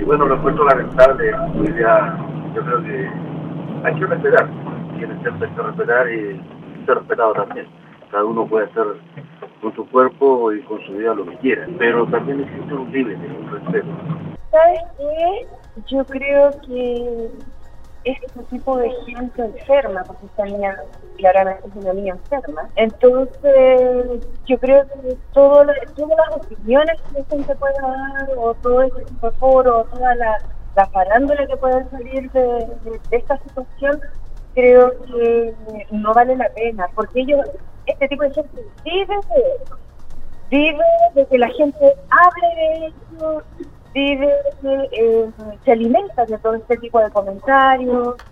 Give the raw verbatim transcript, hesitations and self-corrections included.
Bueno, lo encuentro lamentable. Hoy día yo creo que hay que respetar. Tiene que ser respetar y ser respetado también. Cada uno puede hacer con su cuerpo y con su vida lo que quiera, pero también existe un límite, un respeto. ¿Sabes qué? Yo creo que este tipo de gente enferma, porque esta niña claramente es una niña enferma. Entonces, yo creo que todo, todas las opiniones que la gente pueda dar, o todo ese tipo de foro, o toda la, la farándula que pueda salir de, de, de esta situación, creo que no vale la pena, porque ellos, este tipo de gente vive de eso, vive de que la gente hable de eso, vive, eh, se alimenta de todo este tipo de comentarios.